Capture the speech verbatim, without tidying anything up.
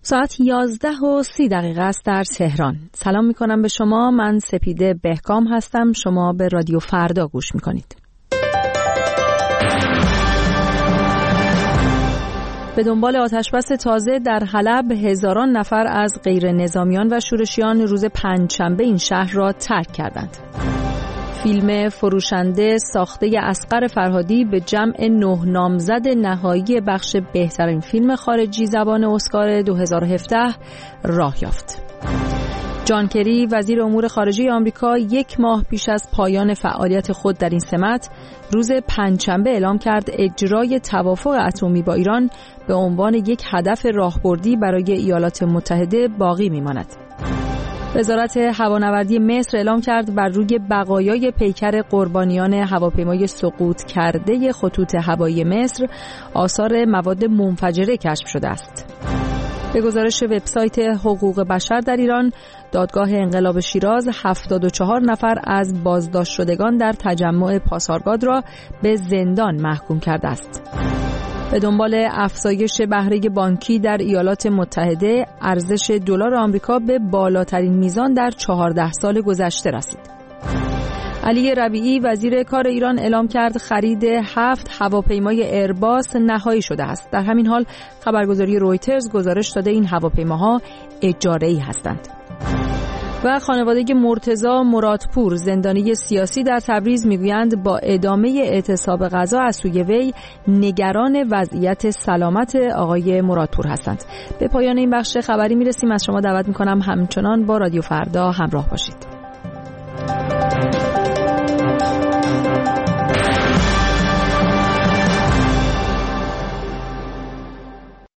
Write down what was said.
ساعت یازده و سی دقیقه است در تهران. سلام می کنم به شما. من سپیده بهکام هستم. شما به رادیو فردا گوش می کنید. به دنبال آتشبس تازه در حلب هزاران نفر از غیر نظامیان و شورشیان روز پنجشنبه این شهر را ترک کردند. فیلم فروشنده ساخته اصغر فرهادی به جمع نه نامزد نهایی بخش بهترین فیلم خارجی زبان اسکار دو هزار و هفده راه یافت. جان کری وزیر امور خارجه آمریکا یک ماه پیش از پایان فعالیت خود در این سمت روز پنجشنبه اعلام کرد اجرای توافق اتمی با ایران به عنوان یک هدف راهبردی برای ایالات متحده باقی میماند. وزارت هوانوردی مصر اعلام کرد بر روی بقایای پیکر قربانیان هواپیمای سقوط کرده خطوط هوایی مصر آثار مواد منفجره کشف شده است. به گزارش وبسایت حقوق بشر در ایران، دادگاه انقلاب شیراز هفتاد و چهار نفر از بازداشت شدگان در تجمع پاسارگاد را به زندان محکوم کرده است. به دنبال افزایش بهره بانکی در ایالات متحده، ارزش دلار آمریکا به بالاترین میزان در چهارده سال گذشته رسید. علی ربیعی وزیر کار ایران اعلام کرد خرید هفت هواپیمای ایرباس نهایی شده است. در همین حال خبرگزاری رویترز گزارش داده این هواپیماها اجاره‌ای هستند. و خانواده مرتضی مرادپور زندانی سیاسی در تبریز میگویند با ادامه اعتصاب غذا از سوی وی نگران وضعیت سلامت آقای مرادپور هستند. به پایان این بخش خبری میرسیم. از شما دعوت میکنم همچنان با رادیو فردا همراه باشید.